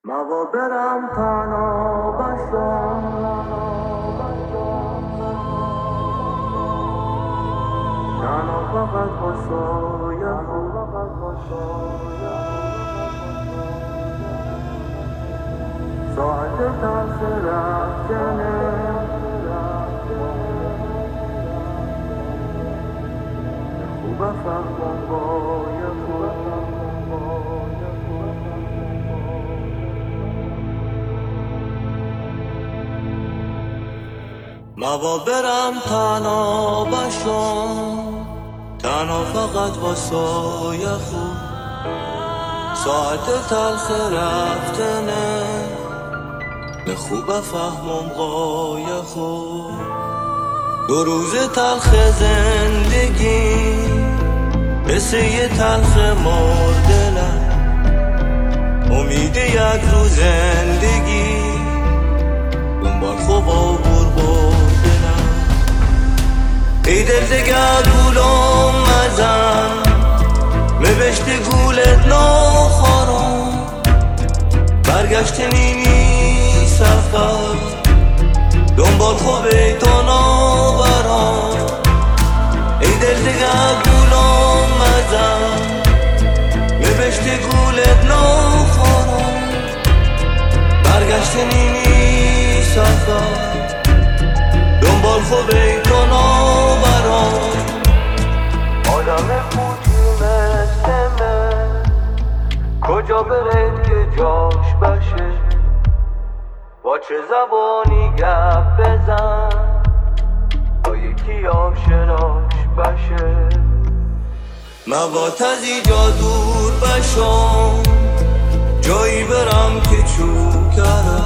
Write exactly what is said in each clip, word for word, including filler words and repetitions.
موا برم تنها باشم، تنها فقط با سایه ساعت ترس رفتنه، خوبه فهمم باید موا برم تنها باشم، تنها فقط با سایه خوب ساعت تلخ رفتنه، نه خوبه فهمم قایه خوب دو روز تلخ زندگی مثل یه تلخ مردنه، امید یک روز زندگی دنبال خوب آبور بردنم. ای دل دگر گولم مزن مبشت گولت نخورم، برگشت نیمی سفر دنبال خوب تو نبرم. ای دل دگر گولم مزن مبشت گولت نخورم، برگشت نیمی سفر دنبال خوب تو نبرم. آدم پوچی مثل من کجا برد که جاش بشه، با چه زبانی گپ بزن با یکی آشناش بشه. موات از اینجا دور بشم، جایی برم که چوکره،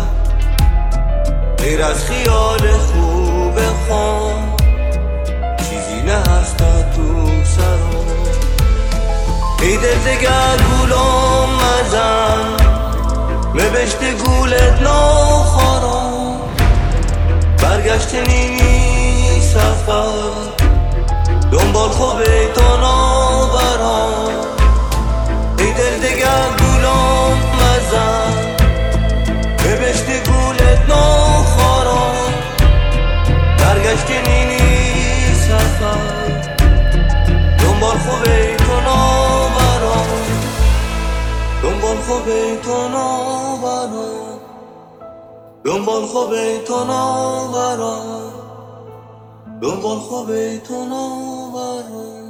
غیر از خیال خوب خون چیزی نه هست تو سرم. ای دل دگر گولم مزن مبشت گولت نخورم، برگشت نیمی سفر دنبال خوب تو نبرم. ای دل دگر گولم مزن مبشت گولت نخورم، برگشت نیمی سفر دنبال خوب تو نبرم، دنبال خوب تو نبرم، دنبال خوب تو نبرم، دنبال خوب تو نبرم.